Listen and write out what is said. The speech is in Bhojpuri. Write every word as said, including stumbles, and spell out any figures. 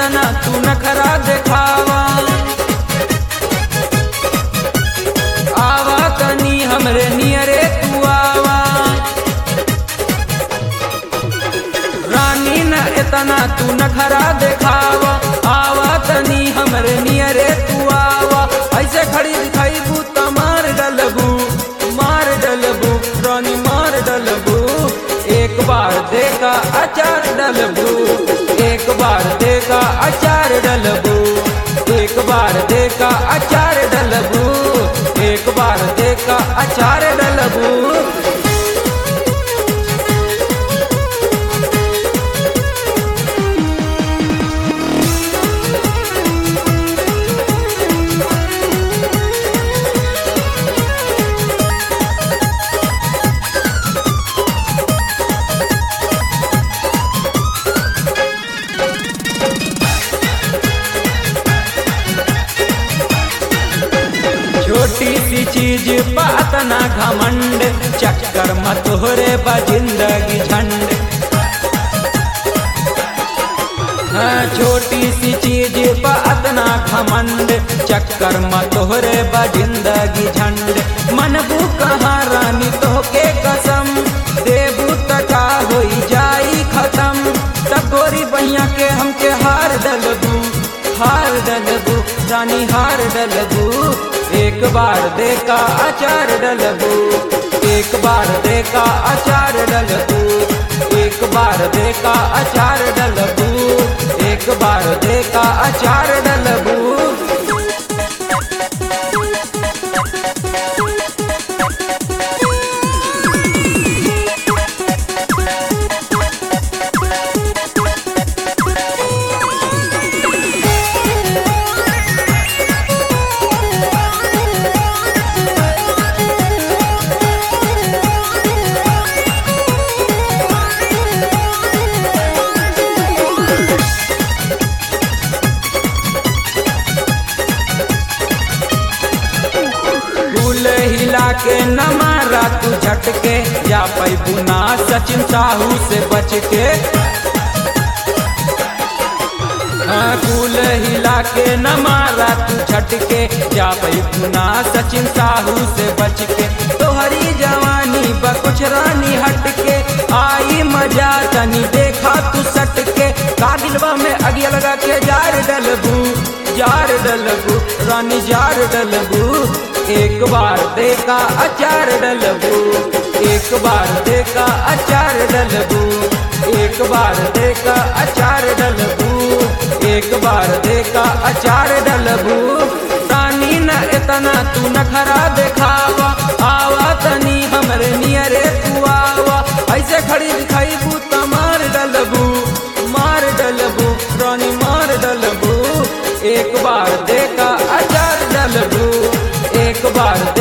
इतना तू नखरा दिखावा। आवा तनी हमरे नियरे तू आवा, रानी न इतना तू नखरा दिखावा। आवा तनी हमरे नियरे तू आवा, ऐसे खड़ी दिखाई बू त मार डलबू, मार डलबू रानी मार डलबू। एक बार देखा अचार डलबू, एक बार देखा अचार डलबू, एक बार देखा अचार डलबू, एक बार देखा अचार डलबू। छोटी सी चीज बात ना घमंड, चक्कर मत तोहरे बा जिंदगी झंड। हाँ छोटी सी चीज बात ना घमंड, चक्कर मत तोहरे बा जिंदगी झंड। मनबू कहाँ रानी तोहके कसम, देबू तका होई जाई खत्म। तब गोरी बहिया के हमके हार डलबू, हार डलबू रानी हार डलबू। एक बार देखा अचार डलबू, एक बार देखा अचार डलबू, एक बार देखा अचार डलबू, एक बार देखा अचार डलबू। हिला के न मारा तू झटके, जा पैबू ना सचिन साहू से बच के। हाँ कूल हिला के न मारा तू झटके, जा पैबू ना सचिन साहू से बच के। तोहरी जवानी ब कुछ रानी हटके, आई मजा तनी देखा तू सटके। कादिलवा में अगिया लगा के जार डलबू, जार डलबू रानी जार डलबू। एक बार देखा अचार डलबू, एक बार देखा अचार डलबू, एक बार देखा अचार डलबू, एक बार देखा अचार डलबू। रानी न इतना तू नखरा दिखावा, आवा तनी हमरे नियरे तू आवा। ऐसे खड़ी दिखाई बू त मार डलबू, मार डलबू रानी मार डलबू। एक बार देखा अचार डलबू, एक बार